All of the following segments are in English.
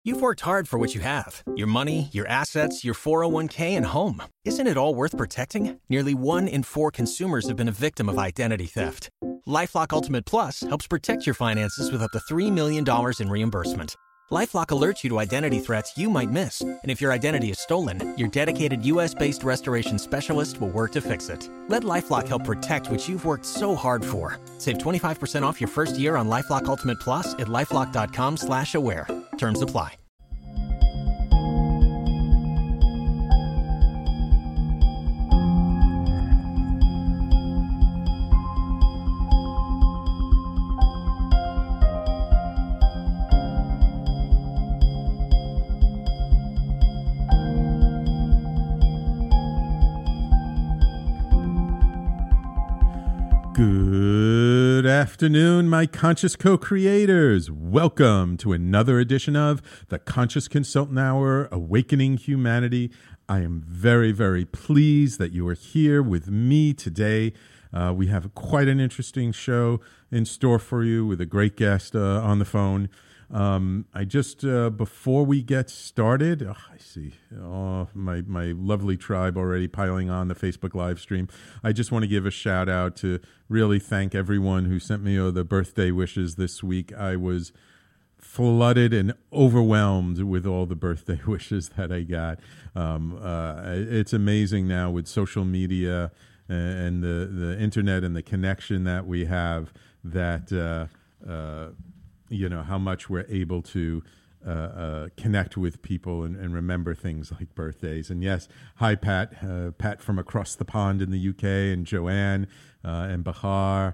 You've worked hard for what you have. Your money, your assets, your 401k, and home. Isn't it all worth protecting? Nearly 1 in 4 consumers have been a victim of identity theft. LifeLock Ultimate Plus helps protect your finances with up to $3 million in reimbursement. LifeLock alerts you to identity threats you might miss. And if your identity is stolen, your dedicated U.S.-based restoration specialist will work to fix it. Let LifeLock help protect what you've worked so hard for. Save 25% off your first year on LifeLock Ultimate Plus at LifeLock.com/aware. Terms apply. Good afternoon, my conscious co-creators. Welcome to another edition of the Conscious Consultant Hour, Awakening Humanity. I am very, very pleased that you are here with me today. We have quite an interesting show in store for you with a great guest on the phone. I just, before we get started, I see my lovely tribe already piling on the Facebook live stream. I just want to give a shout out to really thank everyone who sent me the birthday wishes this week. I was flooded and overwhelmed with all the birthday wishes that I got. It's amazing now with social media and the internet and the connection that we have that, you know, how much we're able to connect with people and remember things like birthdays. And yes, hi, Pat. Pat from across the pond in the UK, and Joanne and Bahar.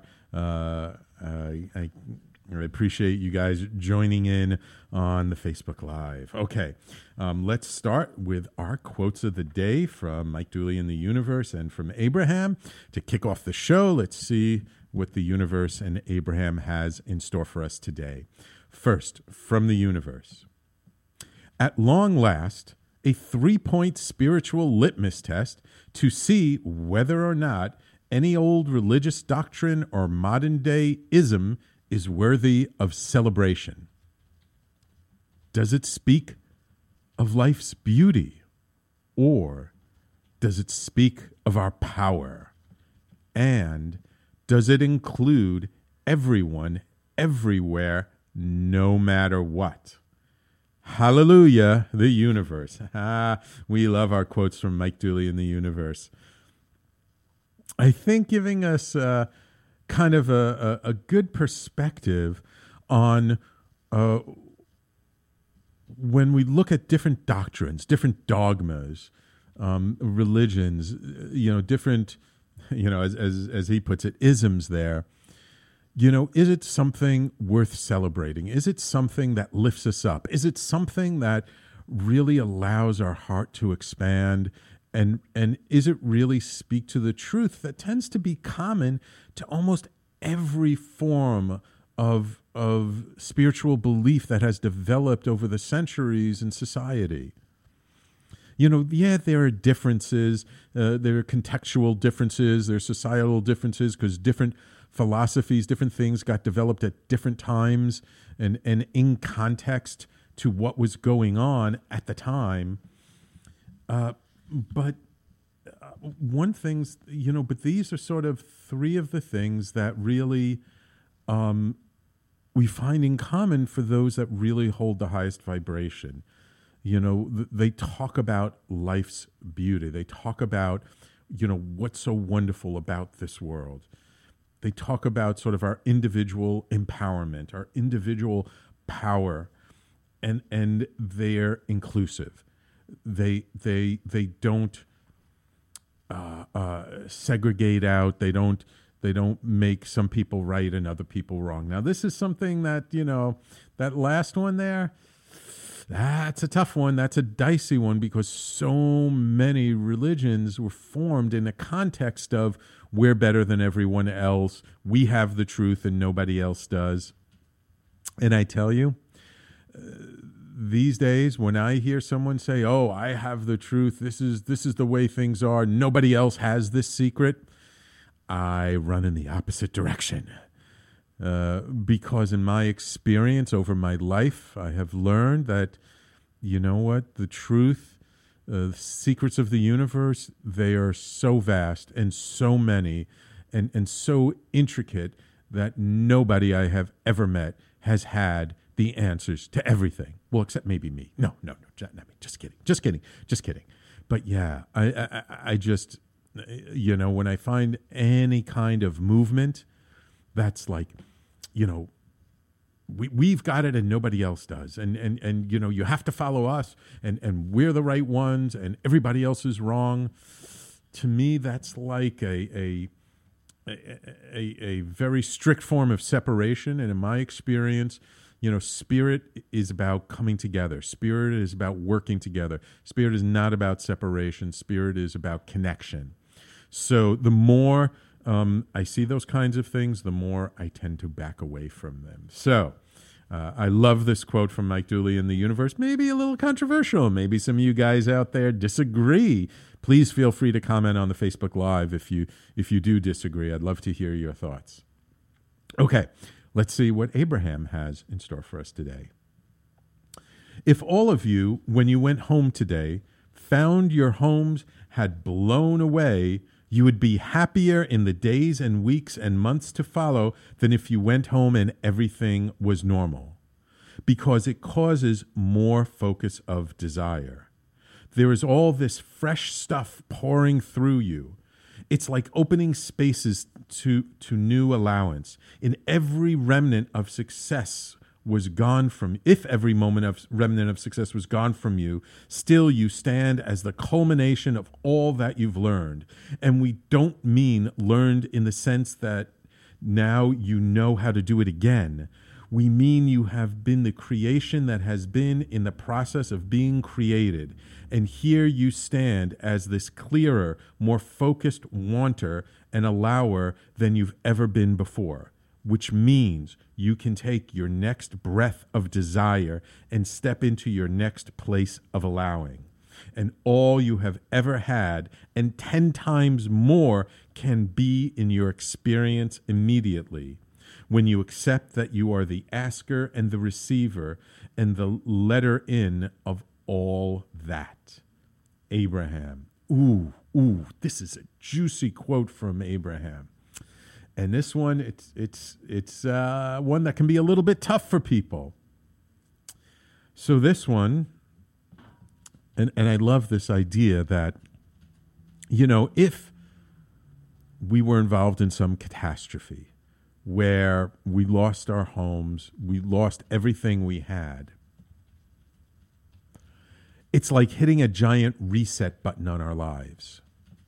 I appreciate you guys joining in on the Facebook Live. Okay, let's start with our quotes of the day from Mike Dooley in the Universe and from Abraham. To kick off the show, let's see what the universe and Abraham has in store for us today. First, from the universe. At long last, a 3-point spiritual litmus test to see whether or not any old religious doctrine or modern-day ism is worthy of celebration. Does it speak of life's beauty, or does it speak of our power? And does it include everyone, everywhere, no matter what? Hallelujah, the universe. We love our quotes from Mike Dooley in the Universe. I think giving us kind of a good perspective on when we look at different doctrines, different dogmas, religions, you know, different, you know, as he puts it, isms there. You know, is it something worth celebrating? Is it something that lifts us up? Is it something that really allows our heart to expand? And is it really speak to the truth that tends to be common to almost every form of spiritual belief that has developed over the centuries in society? You know, yeah, there are differences. There are contextual differences. There are societal differences because different philosophies, different things got developed at different times and in context to what was going on at the time. But one thing's, you know, but these are sort of three of the things that really we find in common for those that really hold the highest vibration. You know, they talk about life's beauty. They talk about, you know, what's so wonderful about this world. They talk about sort of our individual empowerment, our individual power, and they're inclusive. They don't segregate out. They don't make some people right and other people wrong. Now, this is something that, you know, that last one there, that's a tough one. That's a dicey one because so many religions were formed in a context of we're better than everyone else. We have the truth and nobody else does. And I tell you, these days when I hear someone say, "Oh, I have the truth. This is the way things are. Nobody else has this secret," I run in the opposite direction. Because in my experience over my life, I have learned that you know what? The truth, secrets of the universe, they are so vast and so many and so intricate that nobody I have ever met has had the answers to everything. Well, except maybe me. No, just kidding. But yeah, I just, when I find any kind of movement that's like, we've got it and nobody else does. And you have to follow us and we're the right ones and everybody else is wrong. To me, that's like a very strict form of separation. And in my experience, spirit is about coming together. Spirit is about working together. Spirit is not about separation. Spirit is about connection. So the more I see those kinds of things, the more I tend to back away from them. So I love this quote from Mike Dooley in The Universe. Maybe a little controversial. Maybe some of you guys out there disagree. Please feel free to comment on the Facebook Live if you do disagree. I'd love to hear your thoughts. Okay, let's see what Abraham has in store for us today. If all of you, when you went home today, found your homes had blown away, you would be happier in the days and weeks and months to follow than if you went home and everything was normal, because it causes more focus of desire. There is all this fresh stuff pouring through you. It's like opening spaces to new allowance. In every remnant of success was gone from, if every remnant of success was gone from you, still you stand as the culmination of all that you've learned. And we don't mean learned in the sense that now you know how to do it again. We mean you have been the creation that has been in the process of being created. And here you stand as this clearer, more focused wanter and allower than you've ever been before, which means you can take your next breath of desire and step into your next place of allowing. And all you have ever had, and 10 times more, can be in your experience immediately, when you accept that you are the asker and the receiver and the letter in of all that. Abraham. Ooh, this is a juicy quote from Abraham. And this one, it's one that can be a little bit tough for people. So this one, and I love this idea that, if we were involved in some catastrophe where we lost our homes, we lost everything we had, it's like hitting a giant reset button on our lives.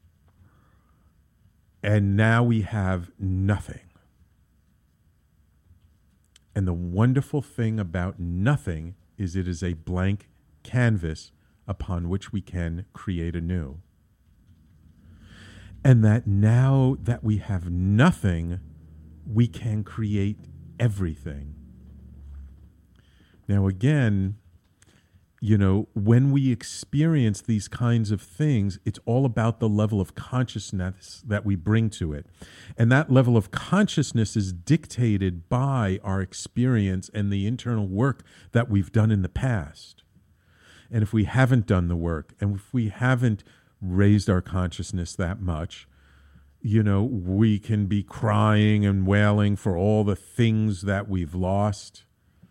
And now we have nothing. And the wonderful thing about nothing is it is a blank canvas upon which we can create anew. And that now that we have nothing, we can create everything. Now, again, when we experience these kinds of things, it's all about the level of consciousness that we bring to it. And that level of consciousness is dictated by our experience and the internal work that we've done in the past. And if we haven't done the work, and if we haven't raised our consciousness that much, we can be crying and wailing for all the things that we've lost,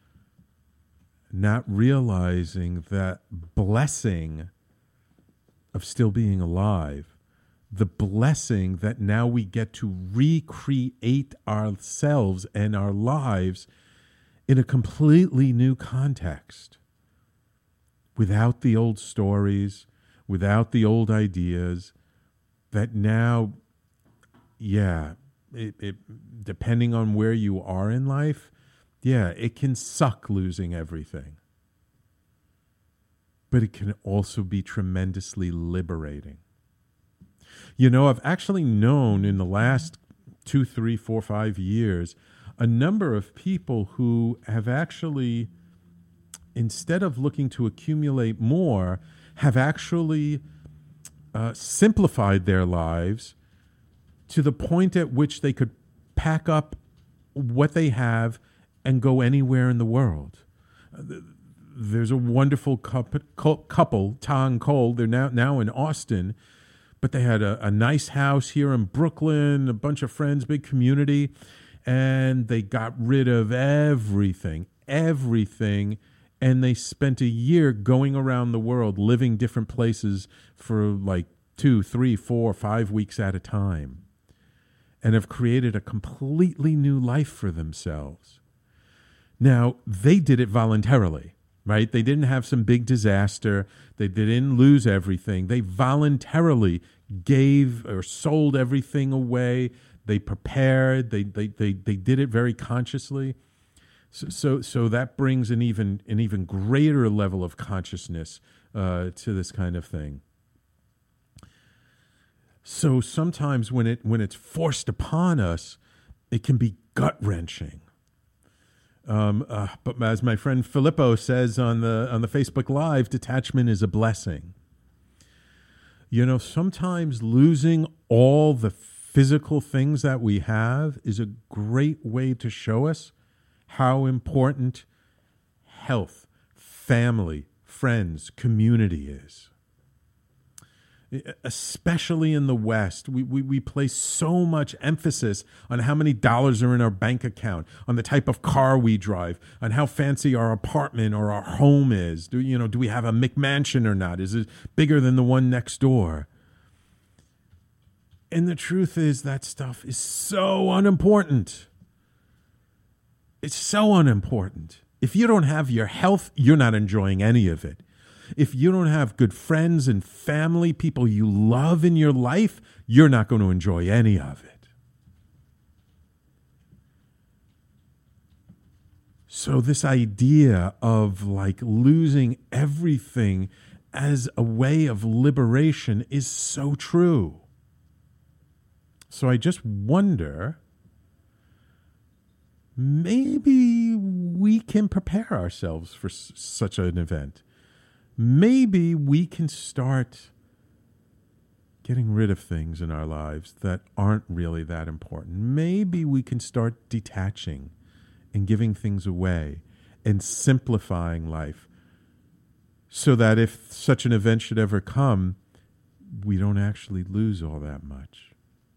not realizing that blessing of still being alive, the blessing that now we get to recreate ourselves and our lives in a completely new context, without the old stories, without the old ideas, that now, depending on where you are in life, it can suck losing everything. But it can also be tremendously liberating. I've actually known in the last 2, 3, 4, 5 years, a number of people who have actually, instead of looking to accumulate more, have actually simplified their lives to the point at which they could pack up what they have and go anywhere in the world. there's a wonderful couple, Ta and Cole. They're now in Austin, but they had a nice house here in Brooklyn, a bunch of friends, big community, and they got rid of everything, and they spent a year going around the world, living different places for like 2, 3, 4, 5 weeks at a time, and have created a completely new life for themselves. Now, they did it voluntarily, right? They didn't have some big disaster. They didn't lose everything. They voluntarily gave or sold everything away. They prepared. They did it very consciously. So that brings an even greater level of consciousness to this kind of thing. So sometimes when it's forced upon us, it can be gut-wrenching. But as my friend Filippo says on the Facebook Live, detachment is a blessing. You know, sometimes losing all the physical things that we have is a great way to show us how important health, family, friends, community is. Especially in the West, we place so much emphasis on how many dollars are in our bank account, on the type of car we drive, on how fancy our apartment or our home is. Do we have a McMansion or not? Is it bigger than the one next door? And the truth is that stuff is so unimportant. It's so unimportant. If you don't have your health, you're not enjoying any of it. If you don't have good friends and family, people you love in your life, you're not going to enjoy any of it. So this idea of like losing everything as a way of liberation is so true. So I just wonder, maybe we can prepare ourselves for such an event. Maybe we can start getting rid of things in our lives that aren't really that important. Maybe we can start detaching and giving things away and simplifying life so that if such an event should ever come, we don't actually lose all that much.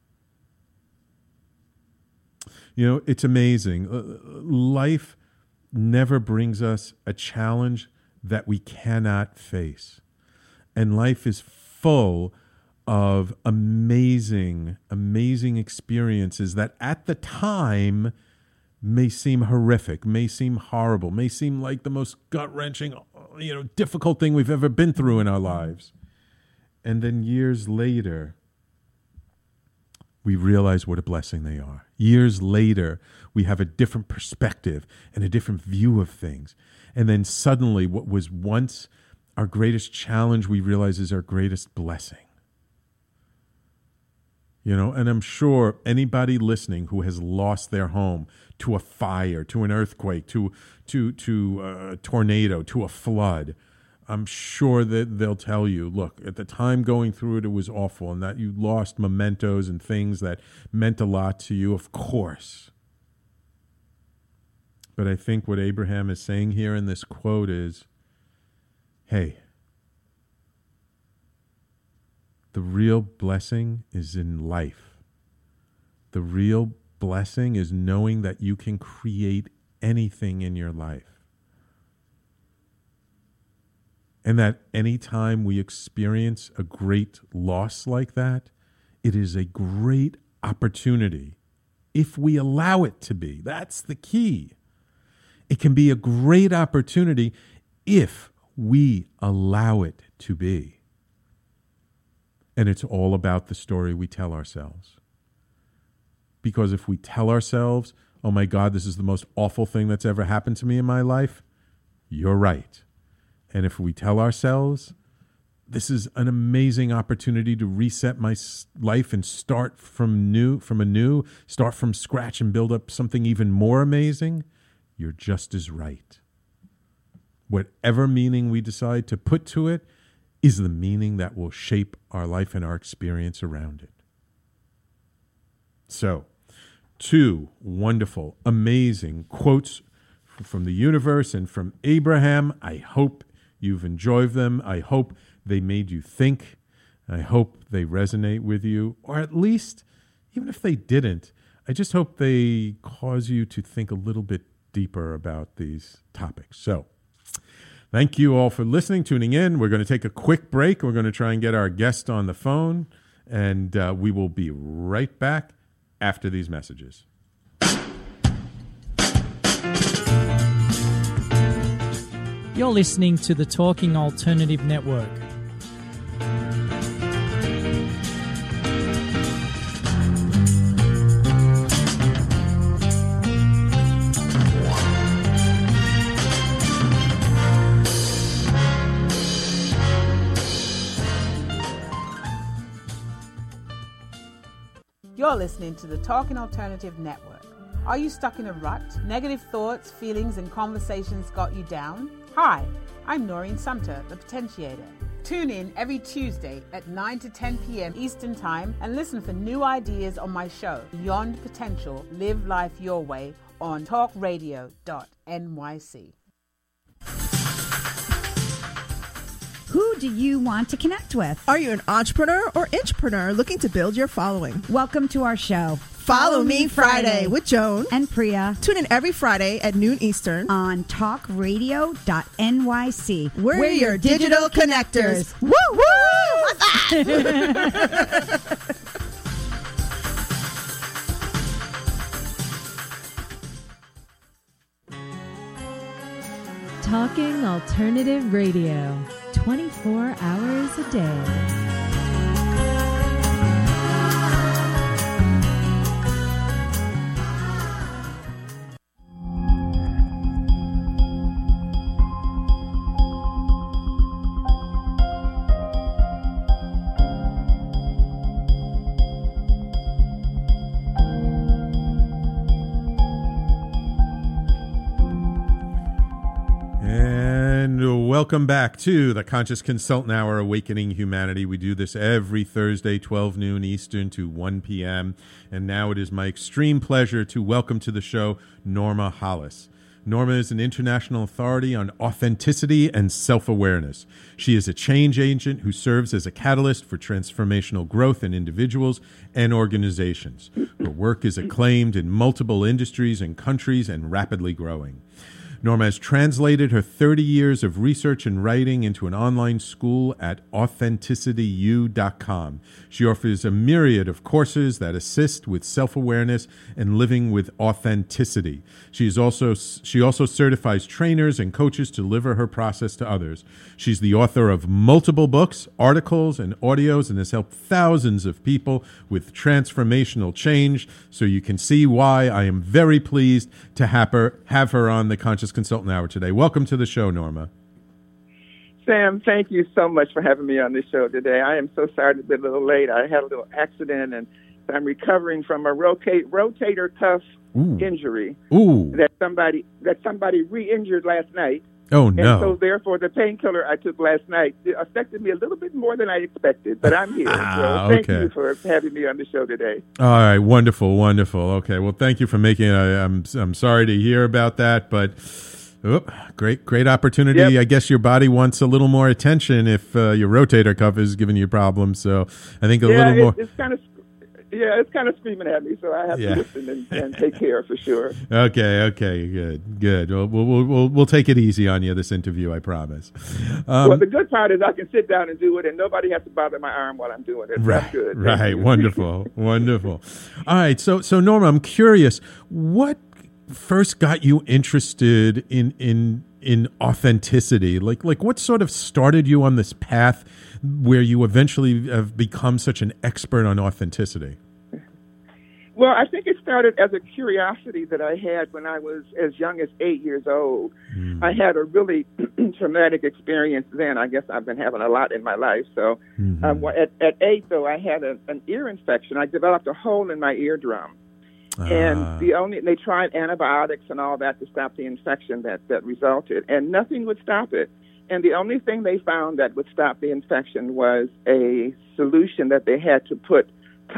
You know, it's amazing. Life never brings us a challenge that we cannot face. And life is full of amazing, amazing experiences that at the time may seem horrific, may seem horrible, may seem like the most gut-wrenching, difficult thing we've ever been through in our lives. And then years later, we realize what a blessing they are. Years later, we have a different perspective and a different view of things. And then suddenly what was once our greatest challenge, we realize is our greatest blessing. And I'm sure anybody listening who has lost their home to a fire, to an earthquake, to a tornado, to a flood, I'm sure that they'll tell you, look, at the time going through it, it was awful, and that you lost mementos and things that meant a lot to you, of course. But I think what Abraham is saying here in this quote is, hey, the real blessing is in life. The real blessing is knowing that you can create anything in your life. And that anytime we experience a great loss like that, it is a great opportunity if we allow it to be. That's the key. It can be a great opportunity if we allow it to be. And it's all about the story we tell ourselves. Because if we tell ourselves, oh my God, this is the most awful thing that's ever happened to me in my life, you're right. And if we tell ourselves, this is an amazing opportunity to reset my life and start from start from scratch and build up something even more amazing, you're just as right. Whatever meaning we decide to put to it is the meaning that will shape our life and our experience around it. So, 2 wonderful, amazing quotes from the universe and from Abraham. I hope you've enjoyed them. I hope they made you think. I hope they resonate with you, or at least, even if they didn't, I just hope they cause you to think a little bit deeper about these topics. So, thank you all for listening, tuning in. We're going to take a quick break. We're going to try and get our guest on the phone, and we will be right back after these messages. You're listening to the Talking Alternative Network. You're listening to the Talking Alternative Network. Are you stuck in a rut? Negative thoughts, feelings, and conversations got you down? Hi, I'm Noreen Sumter, the Potentiator. Tune in every Tuesday at 9 to 10 p.m. Eastern Time and listen for new ideas on my show, Beyond Potential, Live Life Your Way, on talkradio.nyc. Who do you want to connect with? Are you an entrepreneur or intrapreneur looking to build your following? Welcome to our show. Follow Me Friday with Joan and Priya. Tune in every Friday at noon Eastern on talkradio.nyc. We're your digital connectors. Woo woo! Talking Alternative Radio, 24 hours a day. Welcome back to the Conscious Consultant Hour, Awakening Humanity. We do this every Thursday, 12 noon Eastern to 1 p.m. And now it is my extreme pleasure to welcome to the show Norma Hollis. Norma is an international authority on authenticity and self-awareness. She is a change agent who serves as a catalyst for transformational growth in individuals and organizations. Her work is acclaimed in multiple industries and countries and rapidly growing. Norma has translated her 30 years of research and writing into an online school at AuthenticityU.com. She offers a myriad of courses that assist with self-awareness and living with authenticity. She also certifies trainers and coaches to deliver her process to others. She's the author of multiple books, articles, and audios, and has helped thousands of people with transformational change. So you can see why I am very pleased to have her on the Conscious Consultant Hour today. Welcome to the show, Norma. Sam, thank you so much for having me on the show today. I am so sorry to be a little late. I had a little accident, and I'm recovering from a rotator cuff injury that somebody re-injured last night. Oh, no. And so, therefore, the painkiller I took last night affected me a little bit more than I expected, but I'm here. So thank you for having me on the show today. All right. Wonderful. Okay. Well, thank you for making it. I'm sorry to hear about that, but great opportunity. Yep. I guess your body wants a little more attention if your rotator cuff is giving you problems. So I think a little more. It's kind of screaming at me, so I have to listen and take care for sure. Okay, good. We'll take it easy on you this interview, I promise. Well, the good part is I can sit down and do it, and nobody has to bother my arm while I'm doing it. Right, that's good. Right, wonderful. All right, so Norma, I'm curious, what first got you interested in authenticity? Like what sort of started you on this path where you eventually have become such an expert on authenticity? Well, I think it started as a curiosity that I had when I was as young as 8 years old. I had a really traumatic experience then. I guess I've been having a lot in my life. So at 8, though, I had an ear infection. I developed a hole in my eardrum. And they tried antibiotics and all that to stop the infection that resulted, and nothing would stop it. And the only thing they found that would stop the infection was a solution that they had to put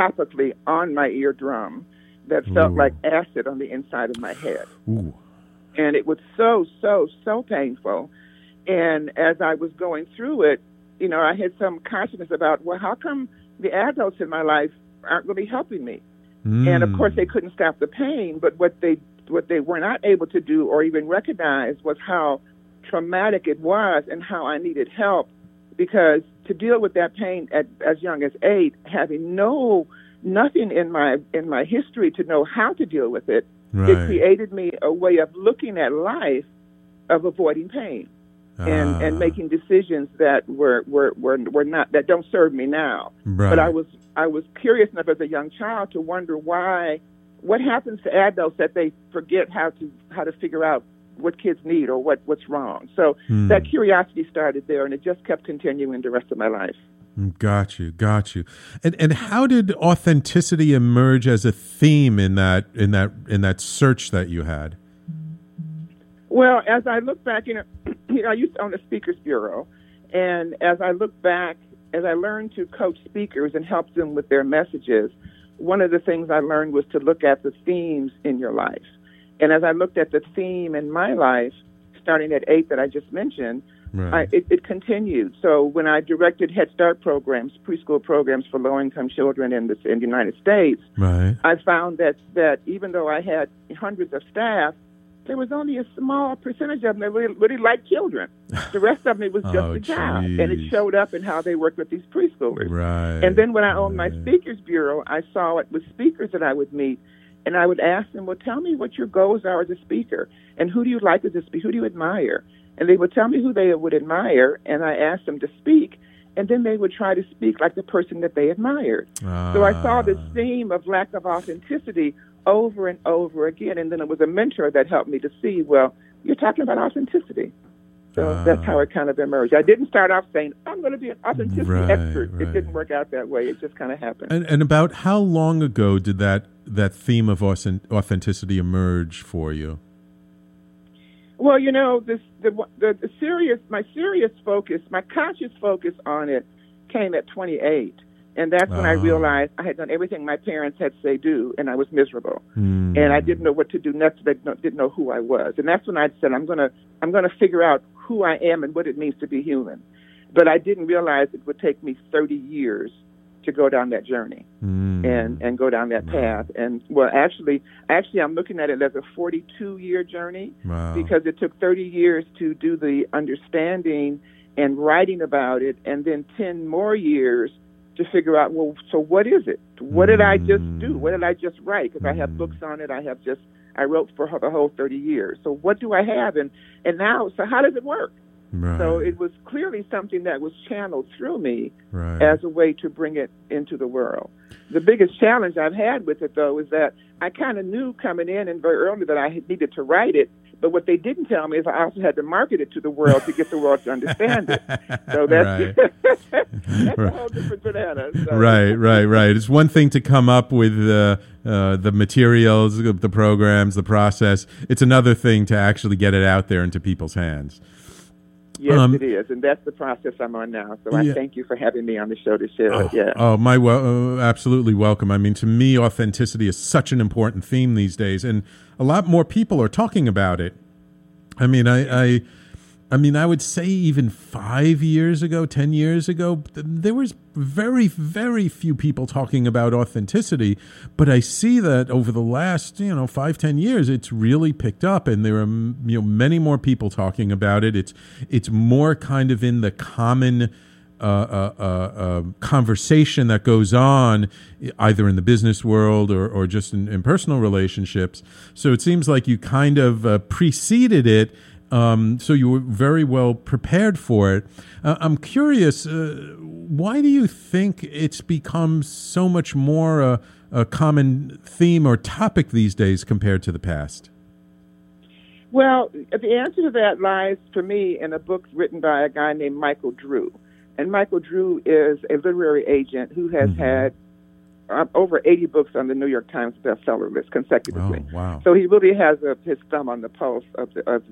topically on my eardrum that felt like acid on the inside of my head. Ooh. And it was so painful. And as I was going through it, you know, I had some consciousness about, well, how come the adults in my life aren't really helping me? And of course, they couldn't stop the pain, but what they were not able to do or even recognize was how traumatic it was and how I needed help, because to deal with that pain as young as 8, having nothing in my history to know how to deal with it, it created me a way of looking at life of avoiding pain and making decisions that were not, that don't serve me now. But I was curious enough as a young child to wonder what happens to adults that they forget how to figure out what kids need or what's wrong. So that curiosity started there, and it just kept continuing the rest of my life. Got you. And how did authenticity emerge as a theme in that search that you had? Well, as I look back, you know, I used to own a speakers bureau, and as I look back, as I learned to coach speakers and help them with their messages, one of the things I learned was to look at the themes in your life. And as I looked at the theme in my life, starting at 8 that I just mentioned, it continued. So when I directed Head Start programs, preschool programs for low-income children in the United States, I found that even though I had hundreds of staff, there was only a small percentage of them that really liked children. The rest of them, it was just a job. And it showed up in how they worked with these preschoolers. And then when I owned my speakers bureau, I saw it with speakers that I would meet. And I would ask them, well, tell me what your goals are as a speaker. And who do you like as a speaker? Who do you admire? And they would tell me who they would admire. And I asked them to speak. And then they would try to speak like the person that they admired. So I saw this theme of lack of authenticity over and over again. And then it was a mentor that helped me to see, well, you're talking about authenticity. So that's how it kind of emerged. I didn't start off saying, I'm going to be an authenticity expert. It didn't work out that way. It just kind of happened. And about how long ago did that theme of authenticity emerge for you? Well, you know, my serious focus, my conscious focus on it came at 28. And that's when I realized I had done everything my parents had said do, and I was miserable. And I didn't know what to do next. I didn't know who I was. And that's when I said, I'm gonna figure out who I am and what it means to be human. But I didn't realize it would take me 30 years to go down that journey and go down that path. And well, actually, I'm looking at it as a 42-year journey because it took 30 years to do the understanding and writing about it, and then 10 more years to figure out, well, so what is it? What did I just do? What did I just write? Because I have books on it. I wrote for the whole 30 years. So what do I have? And now, so how does it work? So it was clearly something that was channeled through me as a way to bring it into the world. The biggest challenge I've had with it, though, is that I kind of knew coming in and very early that I needed to write it. But what they didn't tell me is I also had to market it to the world to get the world to understand it. So that's, that's a whole different banana. So. Right. It's one thing to come up with the materials, the programs, the process. It's another thing to actually get it out there into people's hands. Yes, it is, and that's the process I'm on now. So I thank you for having me on the show to share it. Absolutely welcome. I mean, to me, authenticity is such an important theme these days, and a lot more people are talking about it. I mean, I mean, I would say even 5 years ago, 10 years ago, there was very, very few people talking about authenticity. But I see that over the last, 5, 10 years, it's really picked up, and there are, many more people talking about it. It's more kind of in the common conversation that goes on either in the business world or just in personal relationships. So it seems like you kind of preceded it. So you were very well prepared for it. I'm curious, why do you think it's become so much more a common theme or topic these days compared to the past? Well, the answer to that lies, for me, in a book written by a guy named Michael Drew. And Michael Drew is a literary agent who has had over 80 books on the New York Times bestseller list consecutively. Oh, wow. So he really has his thumb on the pulse of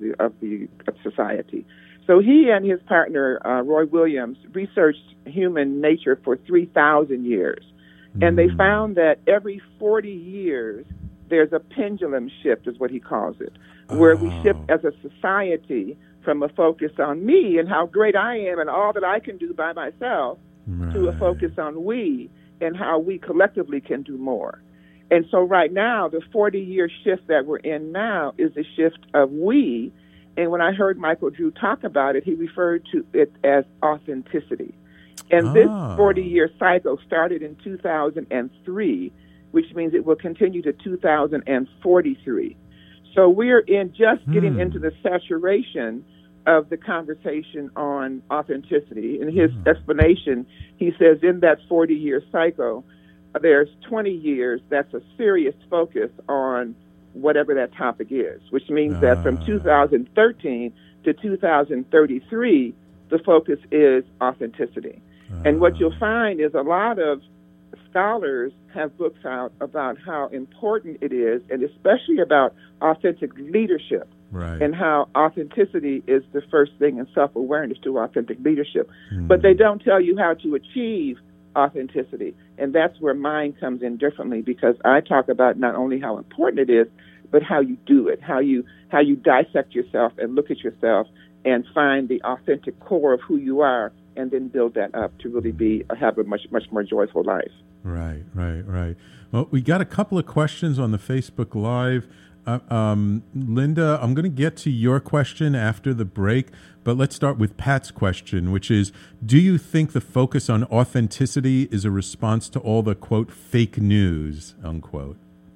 society. So he and his partner, Roy Williams, researched human nature for 3,000 years. And they found that every 40 years, there's a pendulum shift, is what he calls it. where we shift as a society from a focus on me and how great I am and all that I can do by myself to a focus on we and how we collectively can do more. And so right now, the 40-year shift that we're in now is a shift of we. And when I heard Michael Drew talk about it, he referred to it as authenticity. And this 40-year cycle started in 2003, which means it will continue to 2043. So we're getting into the saturation of the conversation on authenticity. In his explanation, he says in that 40-year cycle, there's 20 years that's a serious focus on whatever that topic is, which means that from 2013 to 2033, the focus is authenticity. And what you'll find is a lot of scholars have books out about how important it is, and especially about authentic leadership. Right. And how authenticity is the first thing in self-awareness to authentic leadership. But they don't tell you how to achieve authenticity. And that's where mine comes in differently, because I talk about not only how important it is, but how you do it, how you dissect yourself and look at yourself and find the authentic core of who you are and then build that up to really have a much, much more joyful life. Right. Well, we got a couple of questions on the Facebook Live. Linda, I'm going to get to your question after the break, but let's start with Pat's question, which is, do you think the focus on authenticity is a response to all the, quote, fake news, unquote?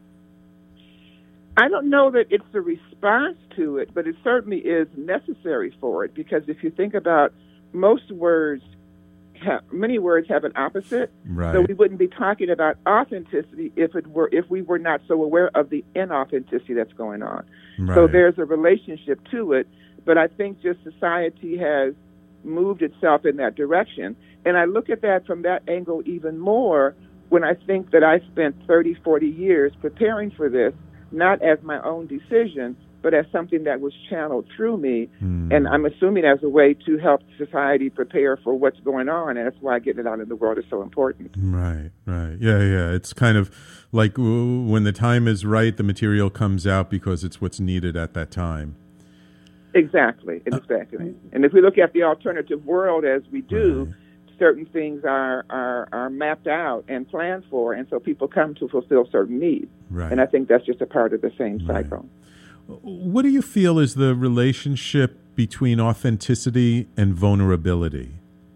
I don't know that it's a response to it, but it certainly is necessary for it, because if you think about many words have an opposite. Right. So we wouldn't be talking about authenticity if we were not so aware of the inauthenticity that's going on. Right. So there's a relationship to it, but I think just society has moved itself in that direction. And I look at that from that angle even more when I think that I spent 30, 40 years preparing for this, not as my own decision, but as something that was channeled through me, and I'm assuming as a way to help society prepare for what's going on, and that's why getting it out in the world is so important. Right. Yeah. It's kind of like when the time is right, the material comes out because it's what's needed at that time. Exactly. And if we look at the alternative world as we do, certain things are mapped out and planned for, and so people come to fulfill certain needs. Right. And I think that's just a part of the same cycle. What do you feel is the relationship between authenticity and vulnerability?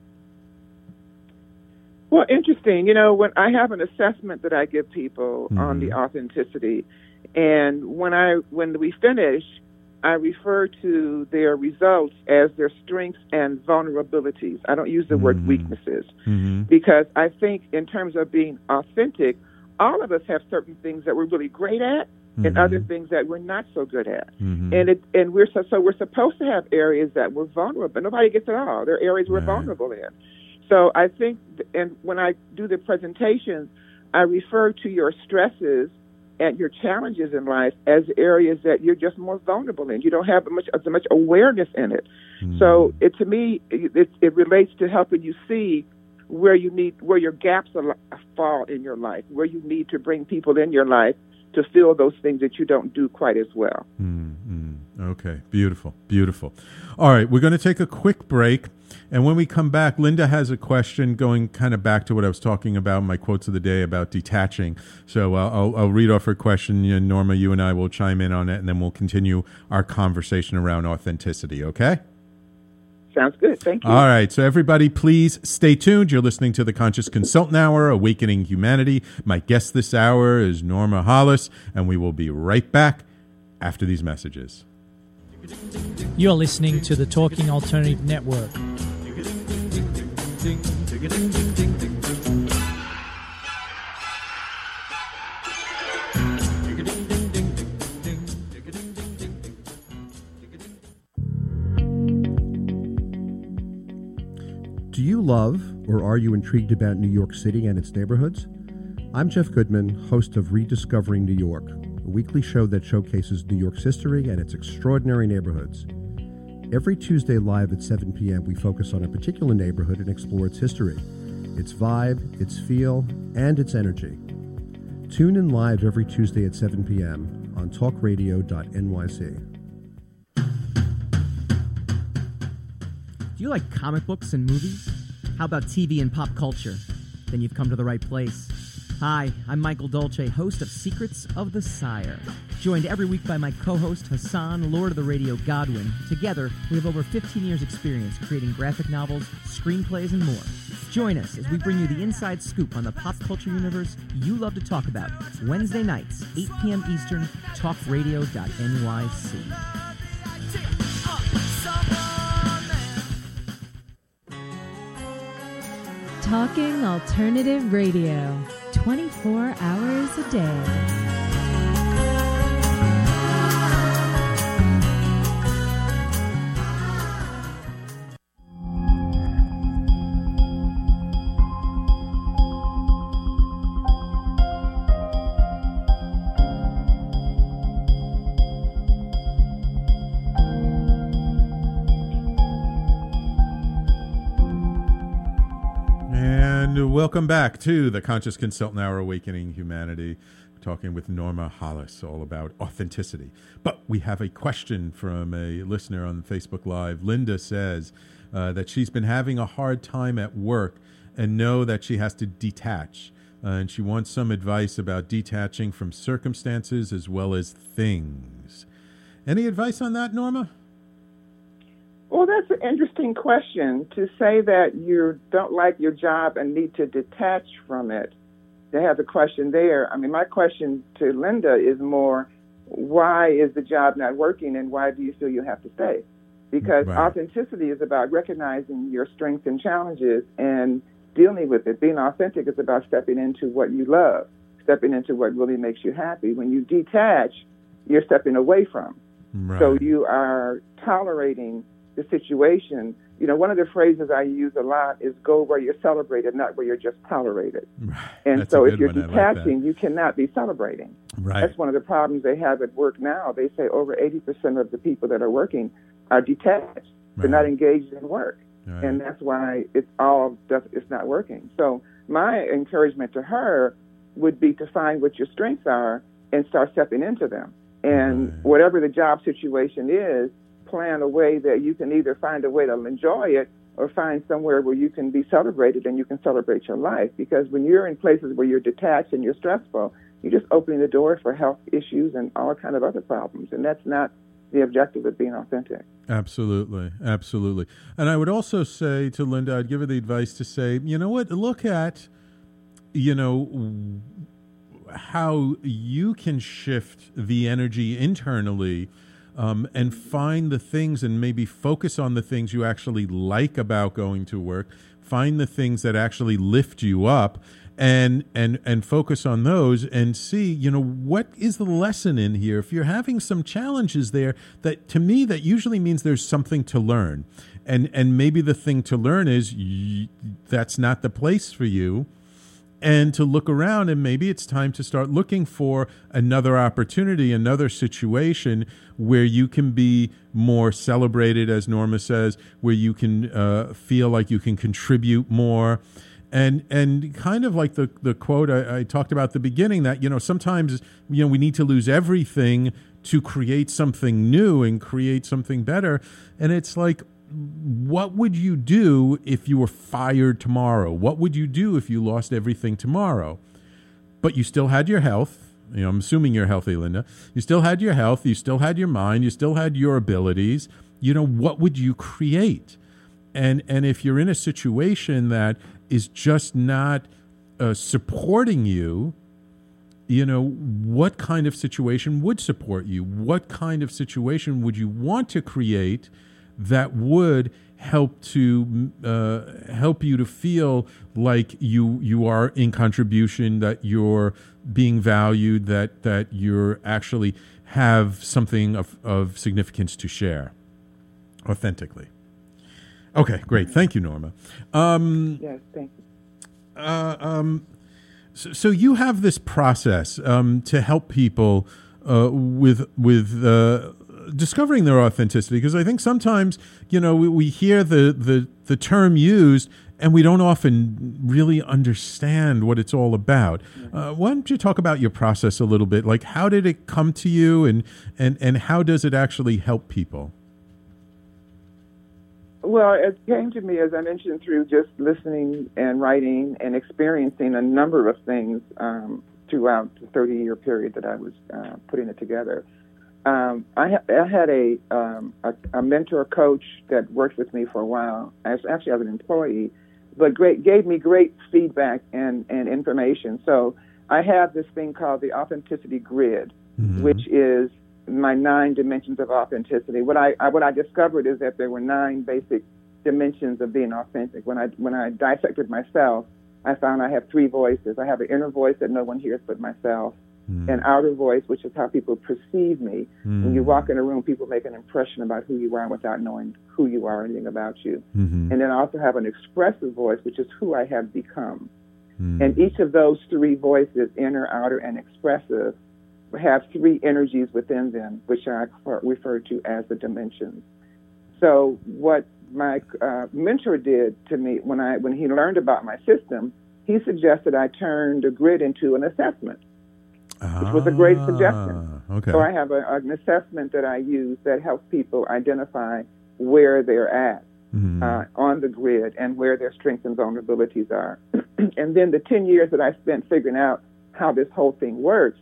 Well, interesting. When I have an assessment that I give people on the authenticity, and when we finish, I refer to their results as their strengths and vulnerabilities. I don't use the word weaknesses, because I think in terms of being authentic, all of us have certain things that we're really great at, and other things that we're not so good at. And we're supposed to have areas that we're vulnerable. Nobody gets it all. There are areas we're vulnerable in. So I think, and when I do the presentations, I refer to your stresses and your challenges in life as areas that you're just more vulnerable in. You don't have as much awareness in it. So to me, it relates to helping you see where your gaps fall in your life, where you need to bring people in your life to fill those things that you don't do quite as well. Okay, beautiful. All right, we're going to take a quick break, and when we come back, Linda has a question going kind of back to what I was talking about, my quotes of the day about detaching. So I'll read off her question, and Norma, you and I will chime in on it, and then we'll continue our conversation around authenticity, okay? Sounds good. Thank you. All right. So everybody, please stay tuned. You're listening to the Conscious Consultant Hour, Awakening Humanity. My guest this hour is Norma Hollis, and we will be right back after these messages. You're listening to the Talking Alternative Network. Do you love or are you intrigued about New York City and its neighborhoods? I'm Jeff Goodman, host of Rediscovering New York, a weekly show that showcases New York's history and its extraordinary neighborhoods. Every Tuesday live at 7 p.m., we focus on a particular neighborhood and explore its history, its vibe, its feel, and its energy. Tune in live every Tuesday at 7 p.m. on talkradio.nyc. Do you like comic books and movies? How about TV and pop culture? Then you've come to the right place. Hi, I'm Michael Dolce, host of Secrets of the Sire. Joined every week by my co-host Hassan, Lord of the Radio Godwin. Together, we have over 15 years' experience creating graphic novels, screenplays, and more. Join us as we bring you the inside scoop on the pop culture universe you love to talk about. Wednesday nights, 8 p.m. Eastern, talkradio.nyc. Talking Alternative Radio, 24 hours a day. Welcome back to the Conscious Consultant Hour, Awakening Humanity. We're talking with Norma Hollis all about authenticity. But we have a question from a listener on Facebook Live. Linda says that she's been having a hard time at work and know that she has to detach. And she wants some advice about detaching from circumstances as well as things. Any advice on that, Norma? Well, that's an interesting question. To say that you don't like your job and need to detach from it, to have the question there. I mean, my question to Linda is more, why is the job not working and why do you feel you have to stay? Because authenticity is about recognizing your strengths and challenges and dealing with it. Being authentic is about stepping into what you love, stepping into what really makes you happy. When you detach, you're stepping away from. Right. So you are tolerating the situation. You know, one of the phrases I use a lot is go where you're celebrated, not where you're just tolerated. Right. And so if you're detaching, you cannot be celebrating. Right. That's one of the problems they have at work now. They say over 80% of the people that are working are detached. Right. They're not engaged in work. Right. And that's why it's not working. So my encouragement to her would be to find what your strengths are and start stepping into them. And whatever the job situation is, plan a way that you can either find a way to enjoy it or find somewhere where you can be celebrated and you can celebrate your life. Because when you're in places where you're detached and you're stressful, you're just opening the door for health issues and all kind of other problems. And that's not the objective of being authentic. Absolutely. Absolutely. And I would also say to Linda, I'd give her the advice to say, you know what, look at, you know, how you can shift the energy internally and find the things and maybe focus on the things you actually like about going to work, find the things that actually lift you up and focus on those and see, you know, what is the lesson in here? If you're having some challenges there, that to me, that usually means there's something to learn. And maybe the thing to learn is that's not the place for you. And to look around, and maybe it's time to start looking for another opportunity, another situation where you can be more celebrated, as Norma says, where you can feel like you can contribute more. And kind of like the quote I talked about at the beginning, that, you know, sometimes, you know, we need to lose everything to create something new and create something better. And it's like, what would you do if you were fired tomorrow? What would you do if you lost everything tomorrow? But you still had your health. You know, I'm assuming you're healthy, Linda. You still had your health. You still had your mind. You still had your abilities. You know, what would you create? And if you're in a situation that is just not supporting you, you know, what kind of situation would support you? What kind of situation would you want to create that would help you to feel like you are in contribution, that you're being valued, that you're actually have something of significance to share authentically. Okay, great. Thank you, Norma. Yes, thank you. So you have this process to help people with discovering their authenticity, because I think sometimes, you know, we hear the term used and we don't often really understand what it's all about. Why don't you talk about your process a little bit? Like, how did it come to you, and how does it actually help people? Well, it came to me, as I mentioned, through just listening and writing and experiencing a number of things throughout the 30-year period that I was putting it together. I had a mentor coach that worked with me for a while. Actually, I was an employee, but gave me great feedback and information. So I have this thing called the Authenticity Grid, which is my 9 dimensions of authenticity. What I discovered is that there were 9 basic dimensions of being authentic. When I dissected myself, I found I have 3 voices. I have an inner voice that no one hears but myself, an outer voice, which is how people perceive me. When you walk in a room, people make an impression about who you are without knowing who you are or anything about you. And then I also have an expressive voice, which is who I have become. And each of those 3 voices, inner, outer, and expressive, have 3 energies within them, which I refer to as the dimensions. So what my mentor did to me when he learned about my system, he suggested I turn the grid into an assessment, which was a great suggestion. Okay. So I have an assessment that I use that helps people identify where they're at on the grid and where their strengths and vulnerabilities are. And then the 10 years that I spent figuring out how this whole thing works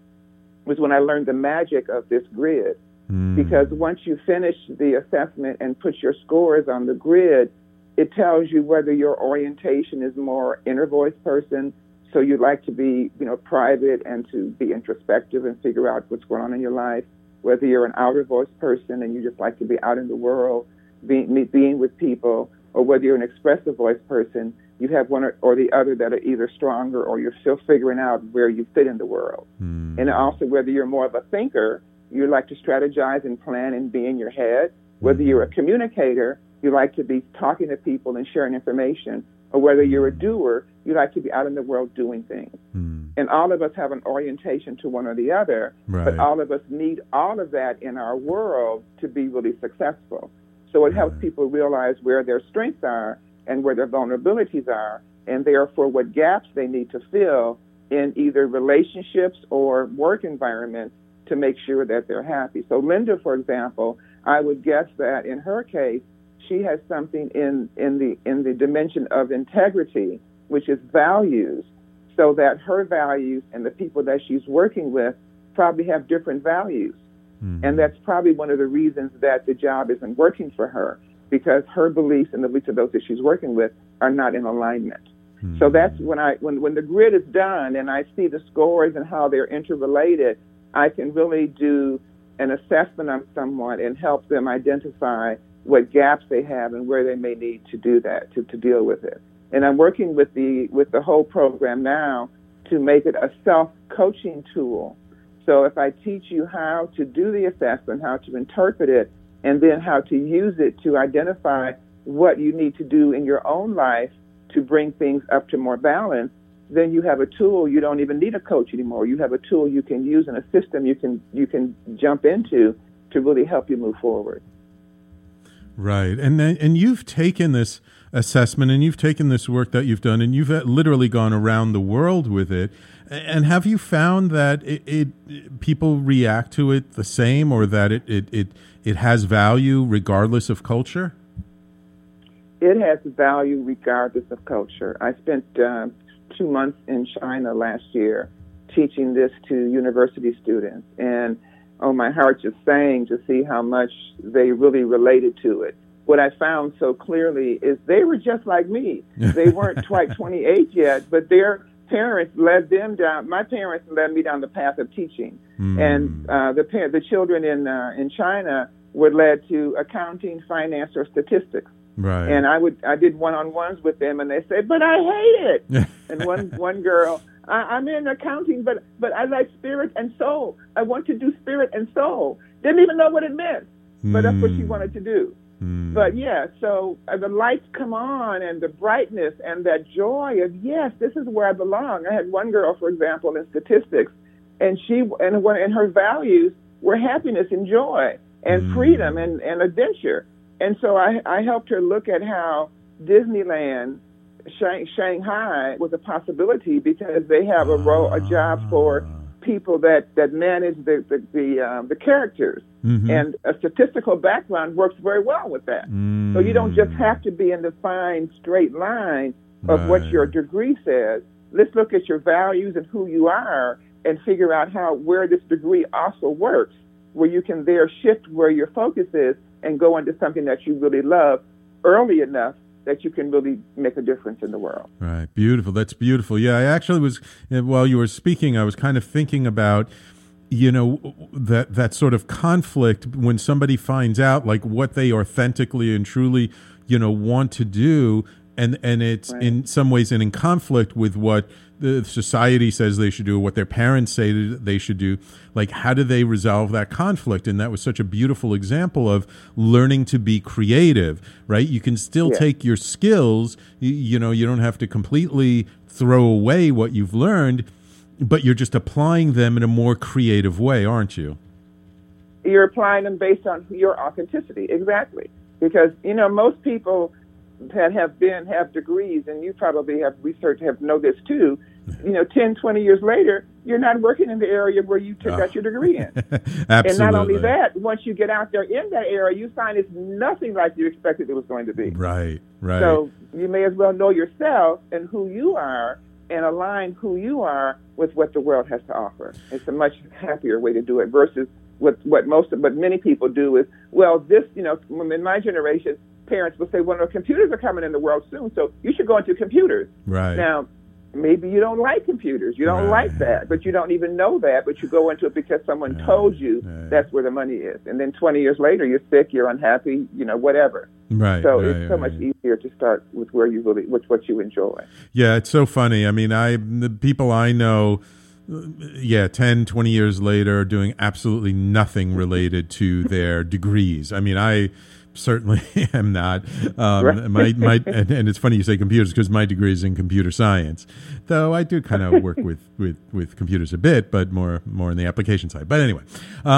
was when I learned the magic of this grid. Because once you finish the assessment and put your scores on the grid, it tells you whether your orientation is more inner voice person, so you like to be, private and to be introspective and figure out what's going on in your life, whether you're an outer voice person and you just like to be out in the world, being with people, or whether you're an expressive voice person, you have one or the other that are either stronger or you're still figuring out where you fit in the world. And also whether you're more of a thinker, you like to strategize and plan and be in your head. Whether you're a communicator, you like to be talking to people and sharing information. Or whether you're a doer, you like to be out in the world doing things. And all of us have an orientation to one or the other, but all of us need all of that in our world to be really successful. So it helps people realize where their strengths are and where their vulnerabilities are, and therefore what gaps they need to fill in either relationships or work environments to make sure that they're happy. So Linda, for example, I would guess that in her case, she has something in the dimension of integrity, which is values, so that her values and the people that she's working with probably have different values. And that's probably one of the reasons that the job isn't working for her, because her beliefs and the beliefs of those that she's working with are not in alignment. So that's when the grid is done and I see the scores and how they're interrelated, I can really do an assessment on someone and help them identify what gaps they have and where they may need to do that, to deal with it. And I'm working with the whole program now to make it a self-coaching tool. So if I teach you how to do the assessment, how to interpret it, and then how to use it to identify what you need to do in your own life to bring things up to more balance, then you have a tool. You don't even need a coach anymore. You have a tool you can use and a system you can jump into to really help you move forward. Right. And you've taken this assessment and you've taken this work that you've done and you've literally gone around the world with it. And have you found that people react to it the same, or that it has value regardless of culture? It has value regardless of culture. I spent 2 months in China last year teaching this to university students, and my heart just sang to see how much they really related to it. What I found so clearly is they were just like me. They weren't quite 28 yet, but their parents led them down. My parents led me down the path of teaching, and the children in China were led to accounting, finance, or statistics. Right. And I did one-on-ones with them, and they said, "But I hate it." And one girl, I'm in accounting, but I like spirit and soul. I want to do spirit and soul. Didn't even know what it meant, but that's what she wanted to do. But yeah, so the lights come on and the brightness and that joy of, yes, this is where I belong. I had one girl, for example, in statistics, and her values were happiness and joy and freedom and adventure. And so I helped her look at how Disneyland, Shanghai was a possibility, because they have a job for people that manage the characters. Mm-hmm. And a statistical background works very well with that. So you don't just have to be in the fine, straight line of what your degree says. Let's look at your values and who you are and figure out where this degree also works, where you can there shift where your focus is and go into something that you really love early enough that you can really make a difference in the world. Right. Beautiful. That's beautiful. Yeah, I actually was, while you were speaking, I was kind of thinking about, that sort of conflict when somebody finds out like what they authentically and truly, want to do. And it's in some ways in conflict with what the society says they should do, what their parents say they should do. Like, how do they resolve that conflict? And that was such a beautiful example of learning to be creative, right? You can still take your skills, you don't have to completely throw away what you've learned, but you're just applying them in a more creative way, aren't you? You're applying them based on your authenticity, exactly. Because, most people that have degrees, and you probably have researched, know this too, 10, 20 years later, you're not working in the area where you got your degree in. Absolutely. And not only that, once you get out there in that area, you find it's nothing like you expected it was going to be. Right. So you may as well know yourself and who you are and align who you are with what the world has to offer. It's a much happier way to do it versus what many people do is, in my generation, parents will say, well, no, computers are coming in the world soon, so you should go into computers. Right. Now, maybe you don't like computers. You don't like that, but you don't even know that, but you go into it because someone told you that's where the money is. And then 20 years later, you're sick, you're unhappy, whatever. Right. So it's so much easier to start with with what you enjoy. Yeah, it's so funny. I mean, the people I know, 10, 20 years later are doing absolutely nothing related to their degrees. I mean, I certainly am not. And it's funny you say computers because my degree is in computer science, though I do kind of work with computers a bit, but more on the application side. But anyway,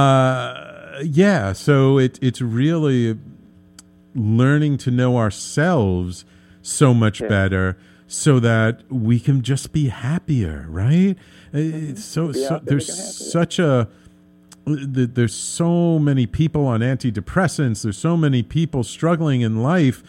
so it's really learning to know ourselves so much better so that we can just be happier, right? There's so many people on antidepressants. There's so many people struggling in life